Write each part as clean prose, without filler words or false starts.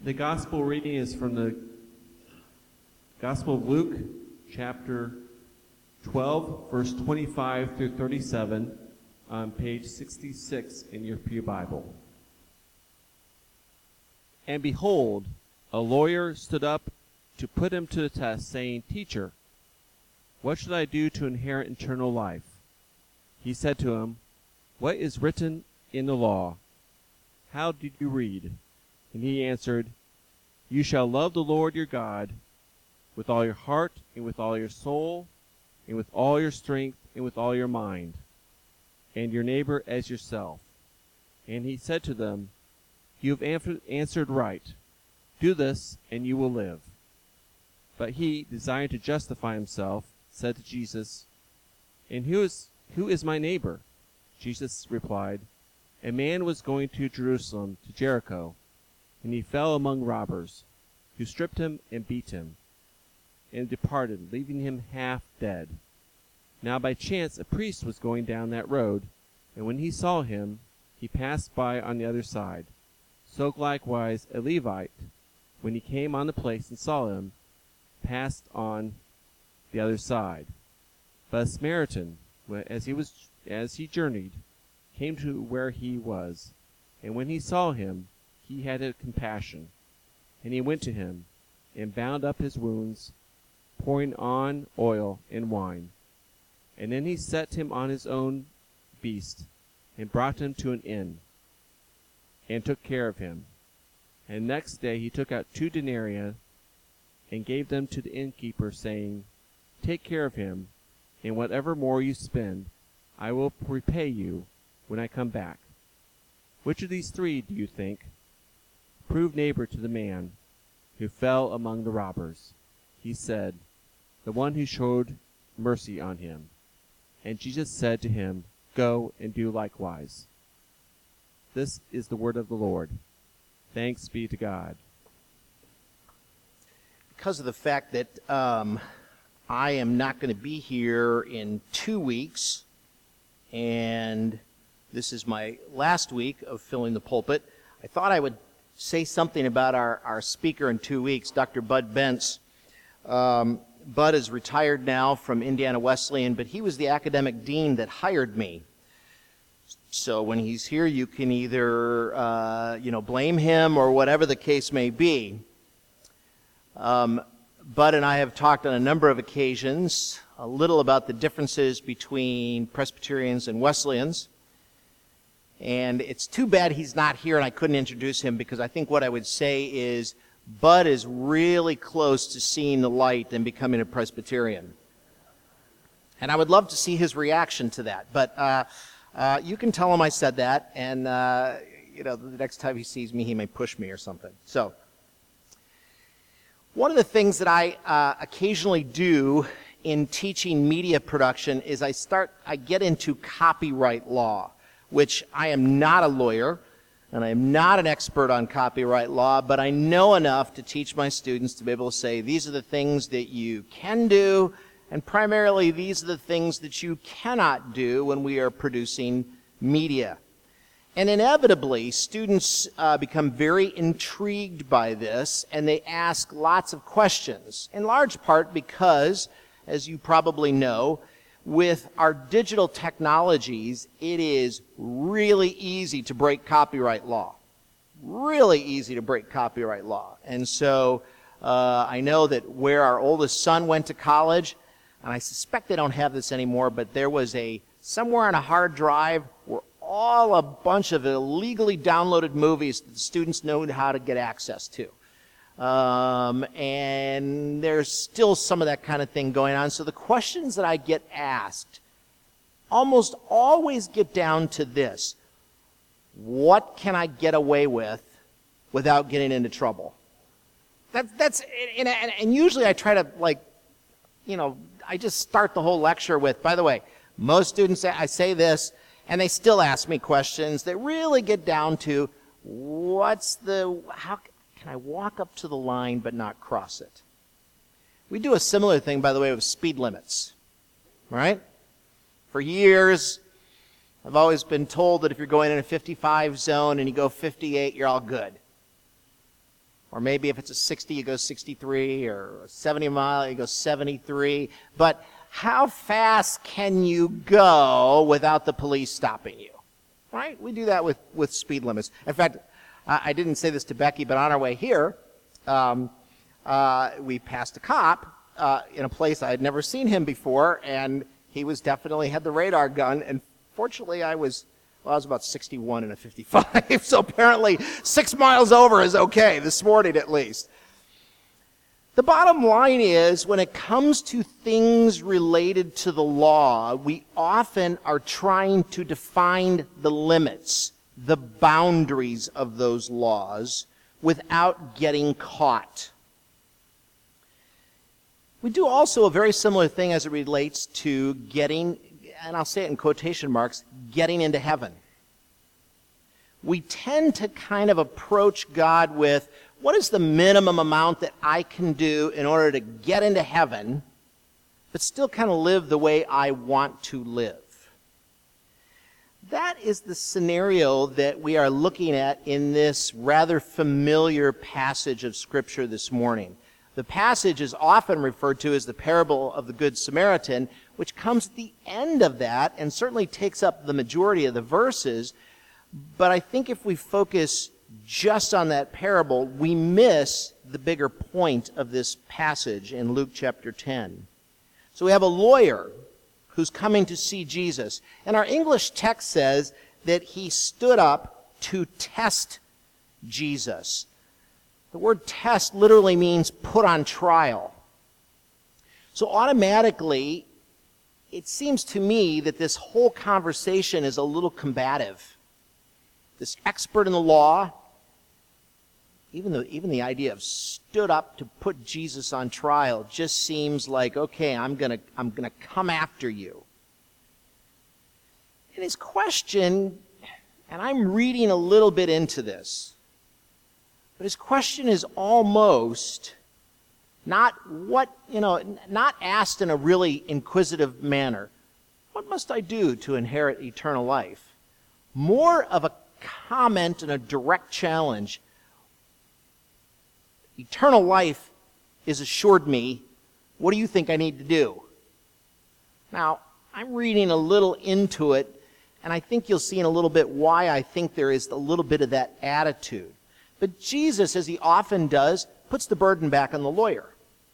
The gospel reading is from the Gospel of Luke, chapter 12, verse 25 through 37, on page 66 in your Pew Bible. And behold, a lawyer stood up to put him to the test, saying, Teacher, what should I do to inherit eternal life? He said to him, What is written in the law? How did you read? And he answered, You shall love the Lord your God with all your heart, and with all your soul, and with all your strength, and with all your mind, and your neighbor as yourself. And he said to them, You have answered right. Do this, and you will live. But he, desiring to justify himself, said to Jesus, And who is my neighbor? Jesus replied, A man was going to Jerusalem, to Jericho, and he fell among robbers, who stripped him and beat him, and departed, leaving him half dead. Now by chance a priest was going down that road, and when he saw him, he passed by on the other side. So likewise a Levite, when he came on the place and saw him, passed on the other side. But a Samaritan, as he journeyed, came to where he was, and when he saw him, he had compassion, and he went to him, and bound up his wounds, pouring on oil and wine. And then he set him on his own beast, and brought him to an inn, and took care of him. And next day he took out 2 denarii, and gave them to the innkeeper, saying, Take care of him, and whatever more you spend, I will repay you when I come back. Which of these 3, do you think, proved neighbor to the man who fell among the robbers? He said, The one who showed mercy on him. And Jesus said to him, Go and do likewise. This is the word of the Lord. Thanks be to God. Because of the fact that I am not going to be here in 2 weeks, and this is my last week of filling the pulpit, I thought I would say something about our speaker in 2 weeks, Dr. Bud Bentz. Bud is retired now from Indiana Wesleyan, but he was the academic dean that hired me. So when he's here, you can either blame him or whatever the case may be. Bud and I have talked on a number of occasions a little about the differences between Presbyterians and Wesleyans. And it's too bad he's not here and I couldn't introduce him, because I think what I would say is Bud is really close to seeing the light and becoming a Presbyterian. And I would love to see his reaction to that. But you can tell him I said that, and the next time he sees me, he may push me or something. So one of the things that I occasionally do in teaching media production is I get into copyright law, which I am not a lawyer, and I am not an expert on copyright law, but I know enough to teach my students to be able to say, these are the things that you can do, and primarily these are the things that you cannot do when we are producing media. And inevitably, students become very intrigued by this, and they ask lots of questions, in large part because, as you probably know, with our digital technologies, it is really easy to break copyright law. Really easy to break copyright law. And so I know that where our oldest son went to college, and I suspect they don't have this anymore, but there was somewhere on a hard drive were all a bunch of illegally downloaded movies that the students know how to get access to. And there's still some of that kind of thing going on. So the questions that I get asked almost always get down to this: what can I get away with without getting into trouble? And usually I try to I just start the whole lecture with, by the way, most students, I say this, and they still ask me questions that really get down to how can I walk up to the line but not cross it? We do a similar thing, by the way, with speed limits, right? For years, I've always been told that if you're going in a 55 zone and you go 58, you're all good. Or maybe if it's a 60, you go 63, or a 70 mile, you go 73. But how fast can you go without the police stopping you? Right? We do that with speed limits. In fact, I didn't say this to Becky, but on our way here, we passed a cop in a place I had never seen him before, and he was definitely had the radar gun, and fortunately I was about 61 in a 55, so apparently 6 miles over is okay, this morning at least. The bottom line is, when it comes to things related to the law, we often are trying to define the limits, the boundaries of those laws, without getting caught. We do also a very similar thing as it relates to getting, and I'll say it in quotation marks, getting into heaven. We tend to kind of approach God with, what is the minimum amount that I can do in order to get into heaven, but still kind of live the way I want to live? That is the scenario that we are looking at in this rather familiar passage of Scripture this morning. The passage is often referred to as the parable of the Good Samaritan, which comes at the end of that and certainly takes up the majority of the verses. But I think if we focus just on that parable, we miss the bigger point of this passage in Luke chapter 10. So we have a lawyer who's coming to see Jesus. And our English text says that he stood up to test Jesus. The word test literally means put on trial. So automatically, it seems to me that this whole conversation is a little combative. This expert in the law, even the idea of stood up to put Jesus on trial just seems like, okay, I'm gonna come after you. And his question, and I'm reading a little bit into this, but his question is almost not asked in a really inquisitive manner. What must I do to inherit eternal life? More of a comment and a direct challenge. Eternal life is assured me. What do you think I need to do? Now, I'm reading a little into it, and I think you'll see in a little bit why I think there is a little bit of that attitude. But Jesus, as he often does, puts the burden back on the lawyer.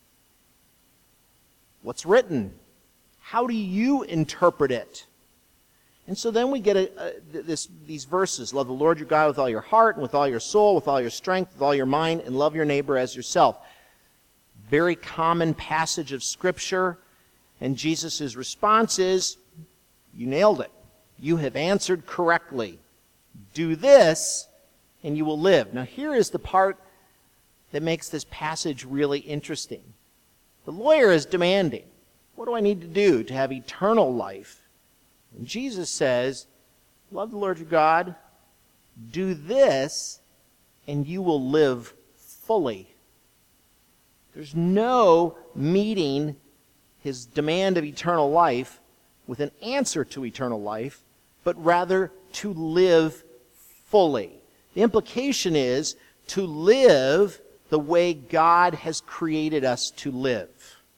What's written? How do you interpret it? And so then we get these verses. Love the Lord your God with all your heart, and with all your soul, with all your strength, with all your mind, and love your neighbor as yourself. Very common passage of Scripture. And Jesus' response is, you nailed it. You have answered correctly. Do this, and you will live. Now here is the part that makes this passage really interesting. The lawyer is demanding, what do I need to do to have eternal life? And Jesus says, love the Lord your God, do this, and you will live fully. There's no meeting his demand of eternal life with an answer to eternal life, but rather to live fully. The implication is to live the way God has created us to live.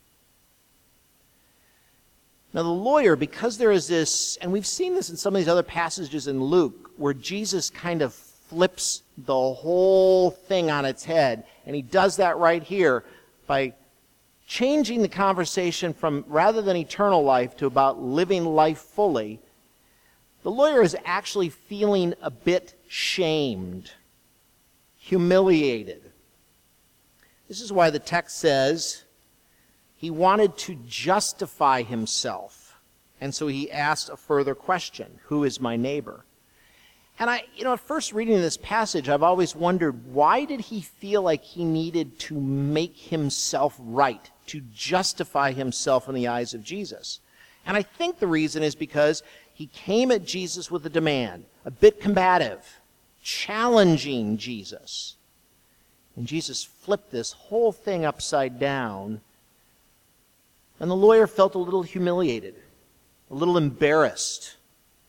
Now the lawyer, because there is this, and we've seen this in some of these other passages in Luke, where Jesus kind of flips the whole thing on its head, and he does that right here by changing the conversation from rather than eternal life to about living life fully. The lawyer is actually feeling a bit shamed, humiliated. This is why the text says he wanted to justify himself. And so he asked a further question, who is my neighbor? And at first reading this passage, I've always wondered, why did he feel like he needed to make himself right, to justify himself in the eyes of Jesus? And I think the reason is because he came at Jesus with a demand, a bit combative, challenging Jesus. And Jesus flipped this whole thing upside down. And the lawyer felt a little humiliated, a little embarrassed,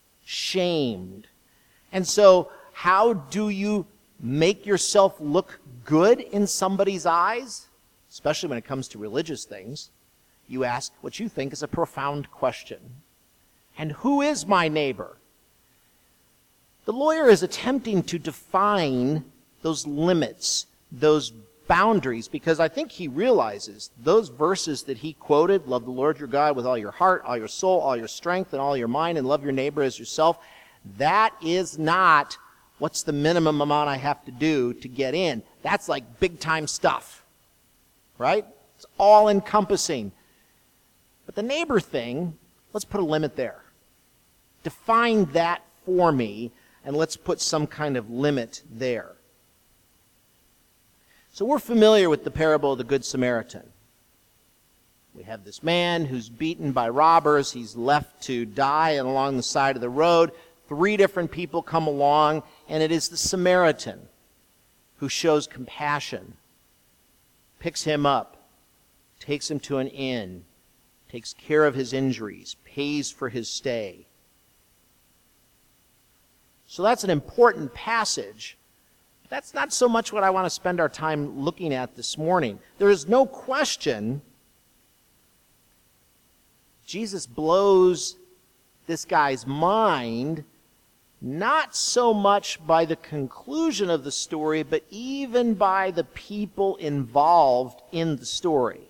shamed. And so, how do you make yourself look good in somebody's eyes, especially when it comes to religious things, you ask what you think is a profound question. And who is my neighbor? The lawyer is attempting to define those limits, those boundaries, because I think he realizes those verses that he quoted, love the Lord your God with all your heart, all your soul, all your strength, and all your mind, and love your neighbor as yourself, that is not what's the minimum amount I have to do to get in. That's like big time stuff, right? It's all encompassing. But the neighbor thing, let's put a limit there. Define that for me, and let's put some kind of limit there. So we're familiar with the parable of the Good Samaritan. We have this man who's beaten by robbers. He's left to die along the side of the road. 3 different people come along, and it is the Samaritan who shows compassion, picks him up, takes him to an inn, takes care of his injuries, pays for his stay. So that's an important passage. That's not so much what I want to spend our time looking at this morning. There is no question Jesus blows this guy's mind, not so much by the conclusion of the story, but even by the people involved in the story.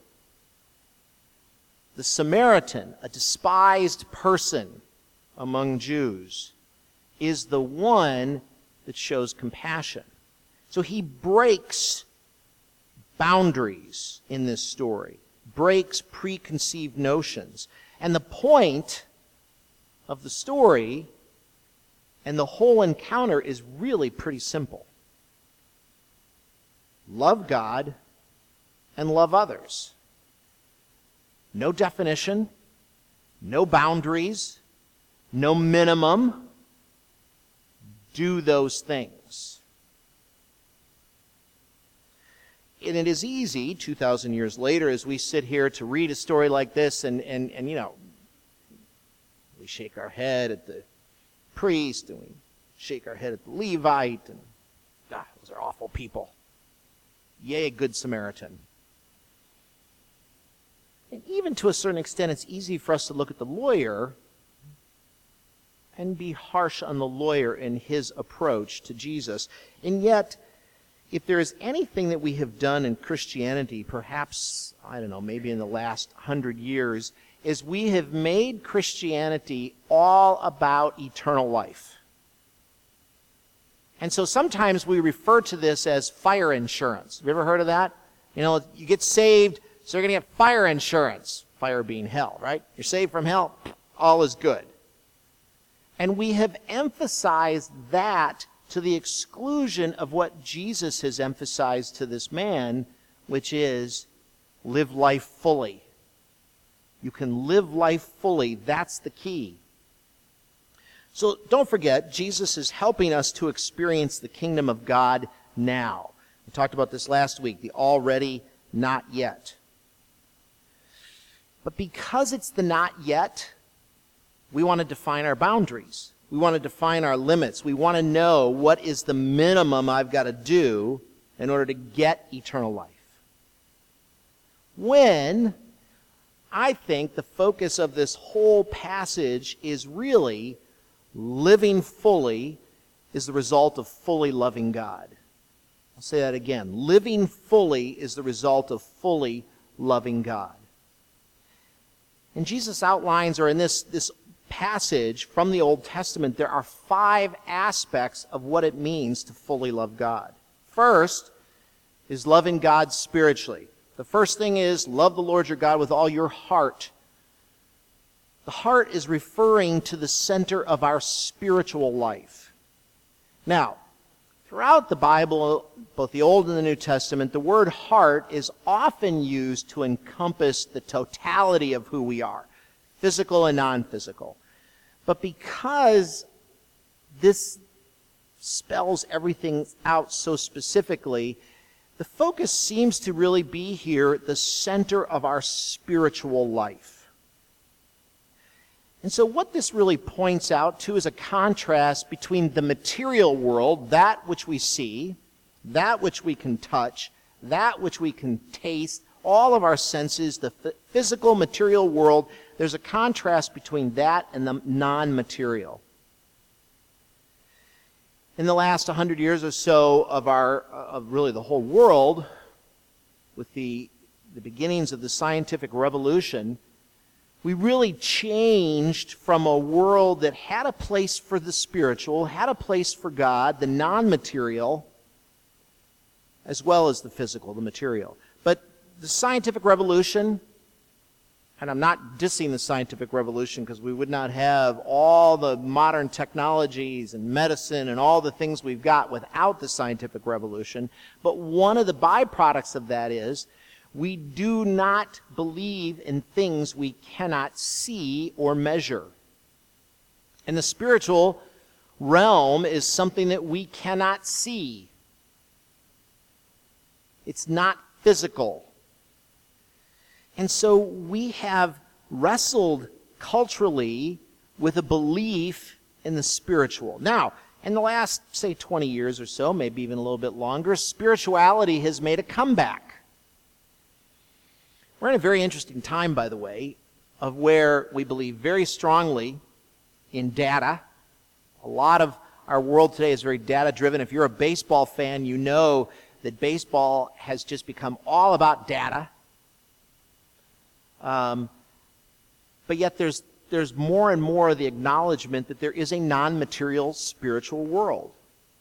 The Samaritan, a despised person among Jews, is the one that shows compassion. So he breaks boundaries in this story, breaks preconceived notions. And the point of the story and the whole encounter is really pretty simple. Love God and love others. No definition, no boundaries, no minimum. Do those things. And it is easy, 2,000 years later, as we sit here to read a story like this and you know, we shake our head at the priest and we shake our head at the Levite and those are awful people. Yea, a good Samaritan. And even to a certain extent, it's easy for us to look at the lawyer and be harsh on the lawyer in his approach to Jesus. And yet, if there is anything that we have done in Christianity, perhaps, I don't know, maybe in the last 100 years, is we have made Christianity all about eternal life. And so sometimes we refer to this as fire insurance. Have you ever heard of that? You know, you get saved, so you're going to get fire insurance. Fire being hell, right? You're saved from hell, all is good. And we have emphasized that to the exclusion of what Jesus has emphasized to this man, which is live life fully. You can live life fully. That's the key. So don't forget, Jesus is helping us to experience the kingdom of God now. We talked about this last week, the already, not yet. But because it's the not yet, we want to define our boundaries. We want to define our limits. We want to know what is the minimum I've got to do in order to get eternal life. When I think the focus of this whole passage is really living fully is the result of fully loving God. I'll say that again. Living fully is the result of fully loving God. And Jesus outlines, or in this passage from the Old Testament, there are 5 aspects of what it means to fully love God. First is loving God spiritually. The first thing is love the Lord your God with all your heart. The heart is referring to the center of our spiritual life. Now, throughout the Bible, both the Old and the New Testament, the word heart is often used to encompass the totality of who we are, physical and non-physical. But because this spells everything out so specifically, the focus seems to really be here at the center of our spiritual life. And so what this really points out to is a contrast between the material world, that which we see, that which we can touch, that which we can taste, all of our senses, the physical, material world, there's a contrast between that and the non-material. In the last 100 years or so of really the whole world, with the beginnings of the scientific revolution, we really changed from a world that had a place for the spiritual, had a place for God, the non-material, as well as the physical, the material. But the scientific revolution, and I'm not dissing the scientific revolution because we would not have all the modern technologies and medicine and all the things we've got without the scientific revolution, but one of the byproducts of that is we do not believe in things we cannot see or measure. And the spiritual realm is something that we cannot see. It's not physical. And so we have wrestled culturally with a belief in the spiritual. Now, in the last, say, 20 years or so, maybe even a little bit longer, spirituality has made a comeback. We're in a very interesting time, by the way, of where we believe very strongly in data. A lot of our world today is very data-driven. If you're a baseball fan, you know that baseball has just become all about data. But yet there's more and more of the acknowledgement that there is a non-material spiritual world.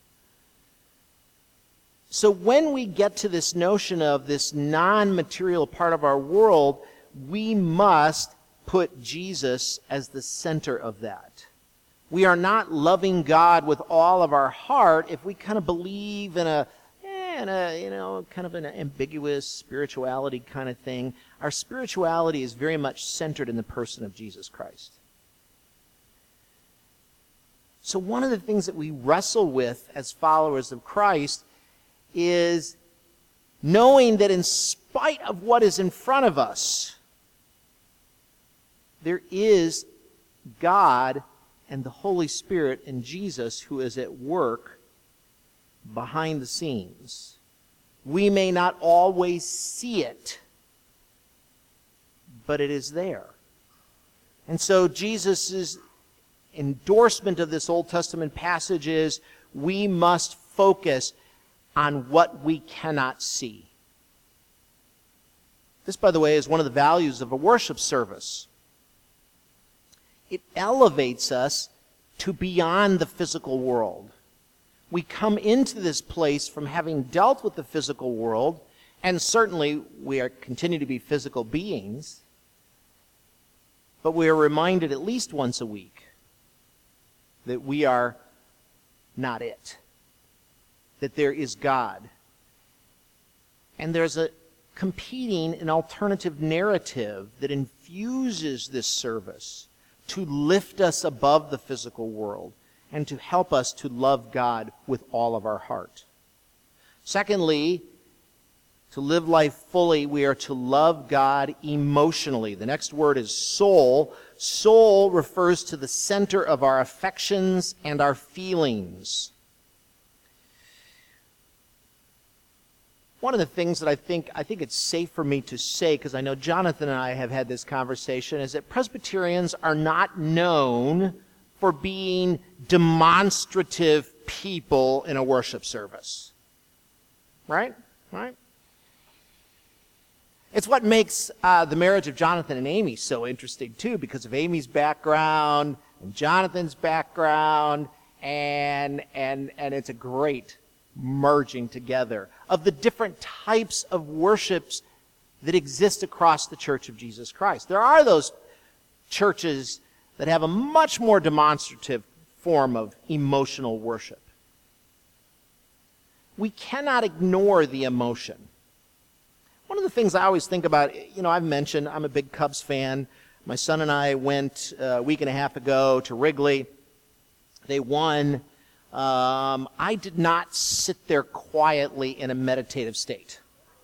So when we get to this notion of this non-material part of our world, we must put Jesus as the center of that. We are not loving God with all of our heart if we kind of believe in a kind of an ambiguous spirituality kind of thing. Our spirituality is very much centered in the person of Jesus Christ. So one of the things that we wrestle with as followers of Christ is knowing that in spite of what is in front of us, there is God and the Holy Spirit and Jesus who is at work behind the scenes. We may not always see it, but it is there. And so Jesus' endorsement of this Old Testament passage is we must focus on what we cannot see. This, by the way, is one of the values of a worship service. It elevates us to beyond the physical world. We come into this place from having dealt with the physical world, and certainly we continue to be physical beings, but we are reminded at least once a week that we are not it, that there is God. And there's a competing and alternative narrative that infuses this service to lift us above the physical world and to help us to love God with all of our heart. Secondly, to live life fully, we are to love God emotionally. The next word is soul. Soul refers to the center of our affections and our feelings. One of the things that I think it's safe for me to say, because I know Jonathan and I have had this conversation, is that Presbyterians are not known for being demonstrative people in a worship service. Right? Right? It's what makes the marriage of Jonathan and Amy so interesting, too, because of Amy's background and Jonathan's background, and it's a great merging together of the different types of worships that exist across the Church of Jesus Christ. There are those churches that have a much more demonstrative form of emotional worship. We cannot ignore the emotion. One of the things I always think about, I've mentioned I'm a big Cubs fan. My son and I went a week and a half ago to Wrigley. They won. I did not sit there quietly in a meditative state.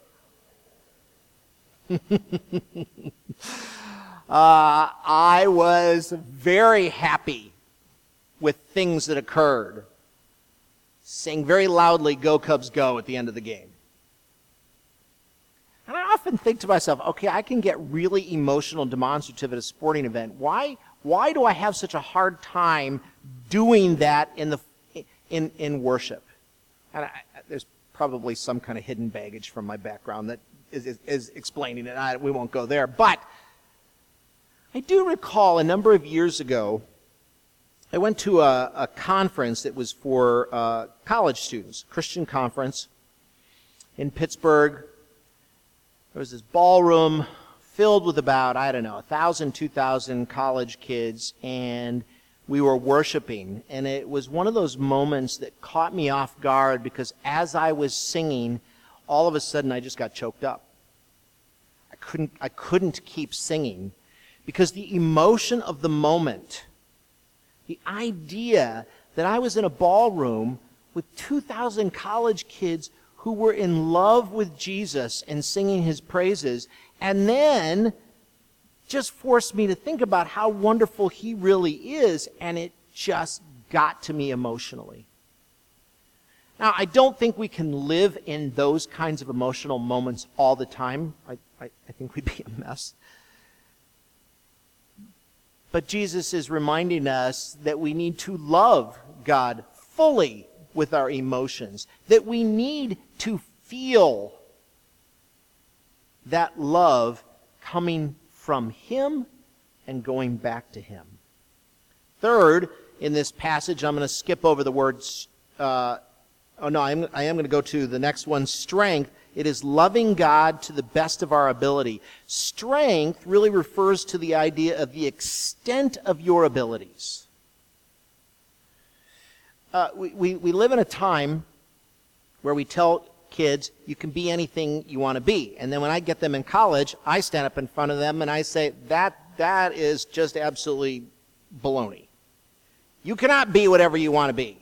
I was very happy with things that occurred. saying very loudly, "Go Cubs, go," at the end of the game. And I often think to myself, okay, I can get really emotional and demonstrative at a sporting event. Why do I have such a hard time doing that in worship? And there's probably some kind of hidden baggage from my background that is explaining it. We won't go there. But I do recall a number of years ago, I went to a conference that was for college students, Christian conference in Pittsburgh. There was this ballroom filled with about, 1,000, 2,000 college kids, and we were worshiping. And it was one of those moments that caught me off guard because as I was singing, all of a sudden I just got choked up. I couldn't keep singing because the emotion of the moment, the idea that I was in a ballroom with 2,000 college kids who were in love with Jesus and singing his praises, and then just forced me to think about how wonderful he really is, and it just got to me emotionally. Now, I don't think we can live in those kinds of emotional moments all the time. I think we'd be a mess. But Jesus is reminding us that we need to love God fully with our emotions, that we need to feel that love coming from him and going back to him. Third, in this passage, I'm going to skip over the words, I am going to go to the next one, strength. It is loving God to the best of our ability. Strength really refers to the idea of the extent of your abilities. We live in a time where we tell kids, you can be anything you want to be. And then when I get them in college, I stand up in front of them and I say, that is just absolutely baloney. You cannot be whatever you want to be.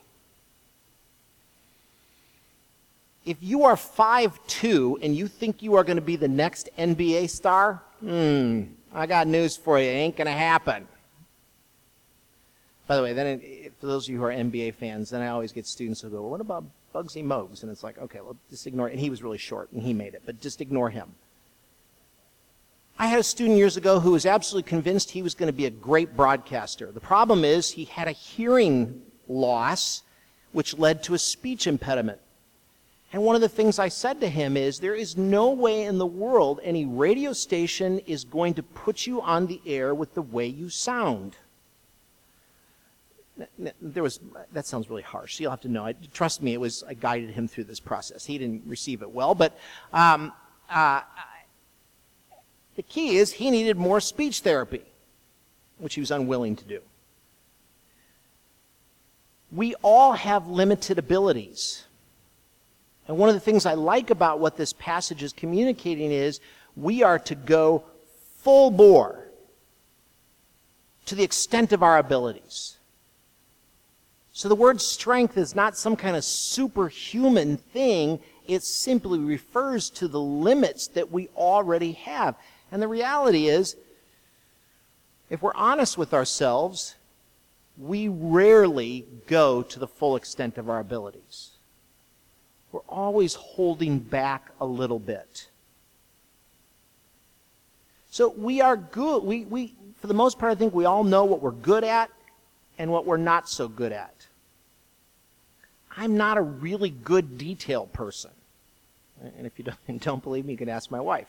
If you are 5'2" and you think you are going to be the next NBA star, I got news for you. It ain't going to happen. By the way, then for those of you who are NBA fans, then I always get students who go, well, what about Bugsy Mogues? And it's like, okay, well, just ignore it. And he was really short, and he made it, but just ignore him. I had a student years ago who was absolutely convinced he was going to be a great broadcaster. The problem is he had a hearing loss, which led to a speech impediment. And one of the things I said to him is, there is no way in the world any radio station is going to put you on the air with the way you sound. That sounds really harsh. You'll have to know. Trust me, I guided him through this process. He didn't receive it well, but the key is he needed more speech therapy, which he was unwilling to do. We all have limited abilities. And one of the things I like about what this passage is communicating is we are to go full bore to the extent of our abilities. So the word strength is not some kind of superhuman thing. It simply refers to the limits that we already have. And the reality is, if we're honest with ourselves, we rarely go to the full extent of our abilities. We're always holding back a little bit. So we are good. We for the most part, I think we all know what we're good at and what we're not so good at. I'm not a really good detail person. And if you don't believe me, you can ask my wife.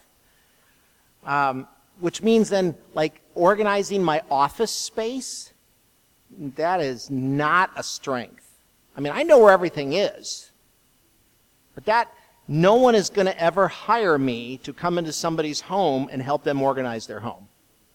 Which means then, like, organizing my office space, that is not a strength. I mean, I know where everything is. But no one is going to ever hire me to come into somebody's home and help them organize their home.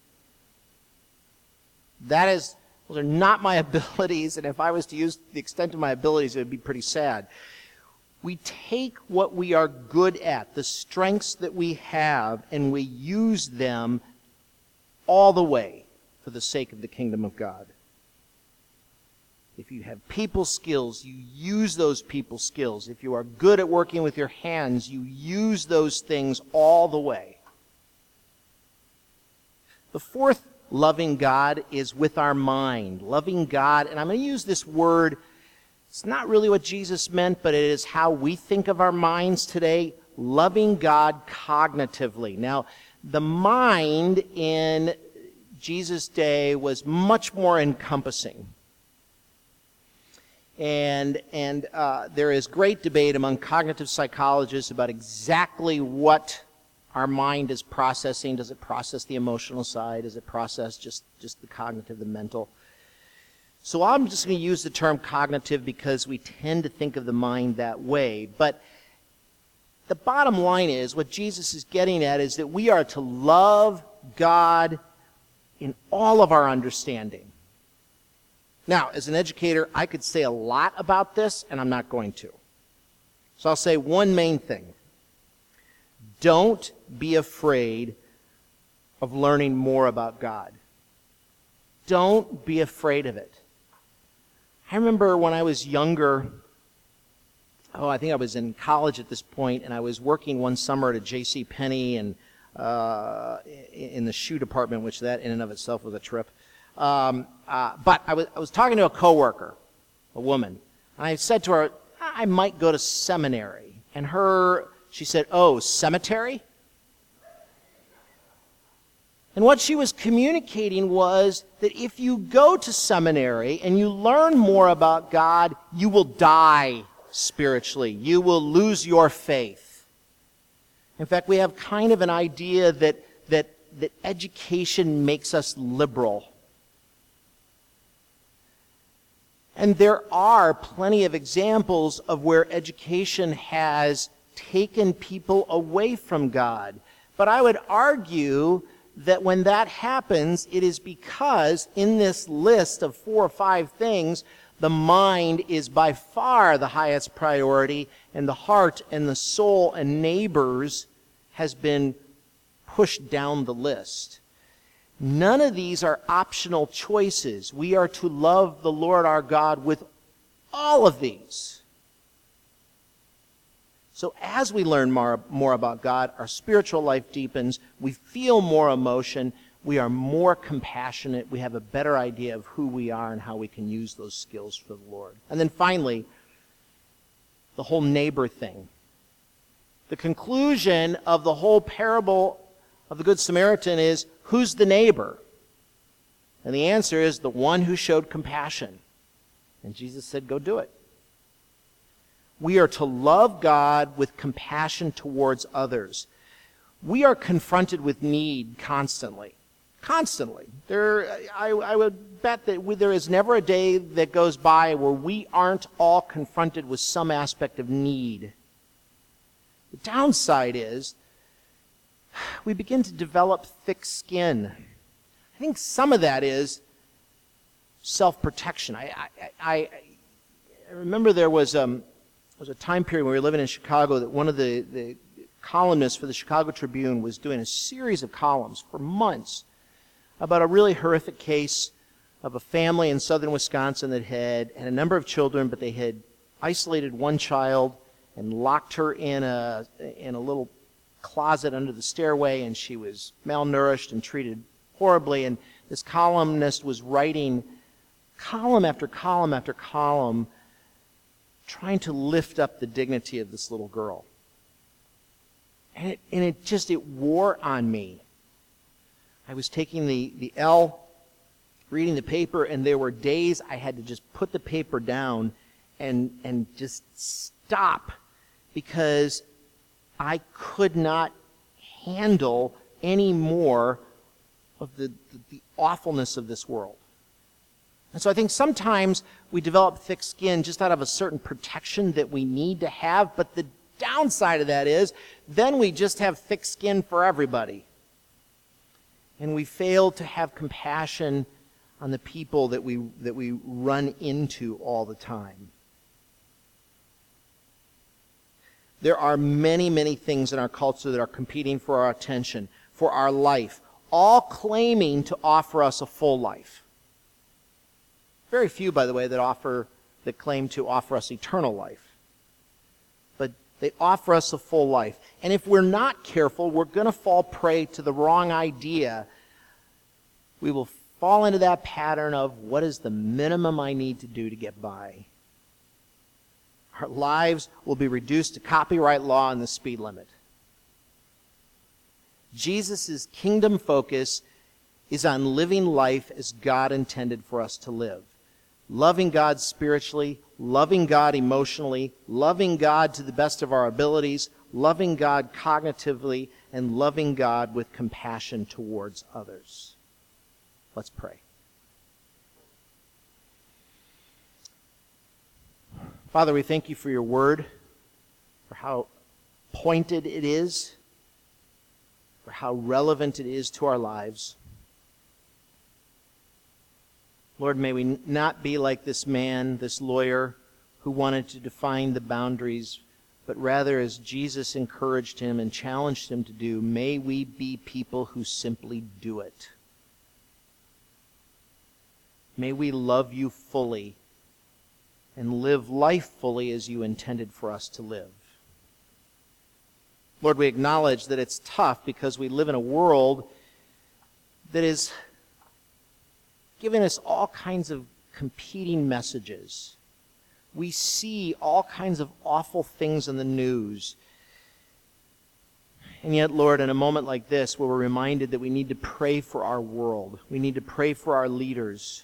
Those are not my abilities, and if I was to use the extent of my abilities, it would be pretty sad. We take what we are good at, the strengths that we have, and we use them all the way for the sake of the kingdom of God. If you have people skills, you use those people skills. If you are good at working with your hands, you use those things all the way. The fourth loving God is with our mind. Loving God, and I'm going to use this word It's not really what Jesus meant, but it is how we think of our minds today, loving God cognitively. Now, the mind in Jesus' day was much more encompassing. And there is great debate among cognitive psychologists about exactly what our mind is processing. Does it process the emotional side? Does it process just the cognitive, the mental? So I'm just going to use the term cognitive because we tend to think of the mind that way. But the bottom line is, what Jesus is getting at is that we are to love God in all of our understanding. Now, as an educator, I could say a lot about this, and I'm not going to. So I'll say one main thing. Don't be afraid of learning more about God. Don't be afraid of it. I remember when I was younger, I think I was in college at this point, and I was working one summer at a J.C. Penney and in the shoe department, which that in and of itself was a trip. But I was talking to a coworker, a woman, and I said to her, I might go to seminary. And she said, "Oh, cemetery?" And what she was communicating was that if you go to seminary and you learn more about God, you will die spiritually. You will lose your faith. In fact, we have kind of an idea that education makes us liberal. And there are plenty of examples of where education has taken people away from God. But I would argue that when that happens, it is because in this list of 4 or 5 things, the mind is by far the highest priority, and the heart and the soul and neighbors has been pushed down the list. None of these are optional choices. We are to love the Lord our God with all of these. So as we learn more about God, our spiritual life deepens, we feel more emotion, we are more compassionate, we have a better idea of who we are and how we can use those skills for the Lord. And then finally, the whole neighbor thing. The conclusion of the whole parable of the Good Samaritan is, who's the neighbor? And the answer is the one who showed compassion. And Jesus said, go do it. We are to love God with compassion towards others. We are confronted with need constantly. Constantly. I would bet that there is never a day that goes by where we aren't all confronted with some aspect of need. The downside is we begin to develop thick skin. I think some of that is self-protection. I remember there was a time period when we were living in Chicago that one of the columnists for the Chicago Tribune was doing a series of columns for months about a really horrific case of a family in southern Wisconsin that had a number of children, but they had isolated one child and locked her in a little closet under the stairway, and she was malnourished and treated horribly. And this columnist was writing column after column after column, trying to lift up the dignity of this little girl. And it wore on me. I was taking the L, reading the paper, and there were days I had to just put the paper down and just stop, because I could not handle any more of the awfulness of this world. And so I think sometimes we develop thick skin just out of a certain protection that we need to have, but the downside of that is then we just have thick skin for everybody. And we fail to have compassion on the people that we run into all the time. There are many, many things in our culture that are competing for our attention, for our life, all claiming to offer us a full life. Very few, by the way, that claim to offer us eternal life. But they offer us a full life. And if we're not careful, we're going to fall prey to the wrong idea. We will fall into that pattern of, what is the minimum I need to do to get by? Our lives will be reduced to copyright law and the speed limit. Jesus' kingdom focus is on living life as God intended for us to live. Loving God spiritually, loving God emotionally, loving God to the best of our abilities, loving God cognitively, and loving God with compassion towards others. Let's pray. Father, we thank you for your word, for how pointed it is, for how relevant it is to our lives. Lord, may we not be like this man, this lawyer, who wanted to define the boundaries, but rather, as Jesus encouraged him and challenged him to do, may we be people who simply do it. May we love you fully and live life fully as you intended for us to live. Lord, we acknowledge that it's tough because we live in a world that is giving us all kinds of competing messages. We see all kinds of awful things in the news. And yet, Lord, in a moment like this, where we're reminded that we need to pray for our world, we need to pray for our leaders,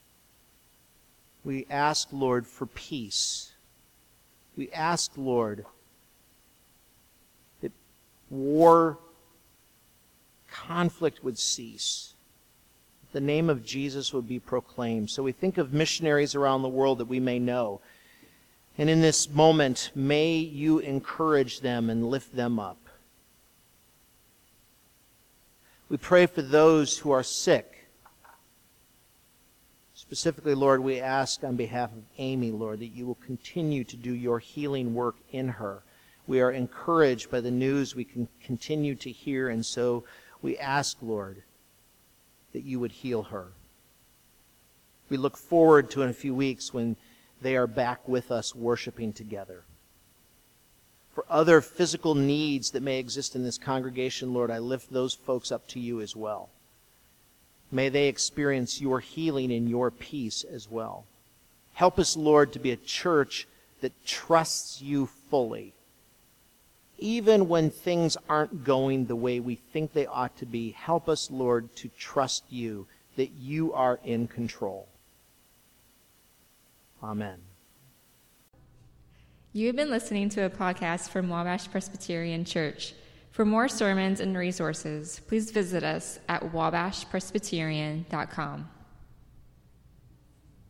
we ask, Lord, for peace. We ask, Lord, that war, conflict would cease. The name of Jesus would be proclaimed. So we think of missionaries around the world that we may know. And in this moment, may you encourage them and lift them up. We pray for those who are sick. Specifically, Lord, we ask on behalf of Amy, Lord, that you will continue to do your healing work in her. We are encouraged by the news we can continue to hear, and so we ask, Lord, that you would heal her. We look forward to in a few weeks when they are back with us worshiping together. For other physical needs that may exist in this congregation, Lord, I lift those folks up to you as well. May they experience your healing and your peace as well. Help us, Lord, to be a church that trusts you fully. Even when things aren't going the way we think they ought to be, help us, Lord, to trust you, that you are in control. Amen. You have been listening to a podcast from Wabash Presbyterian Church. For more sermons and resources, please visit us at wabashpresbyterian.com.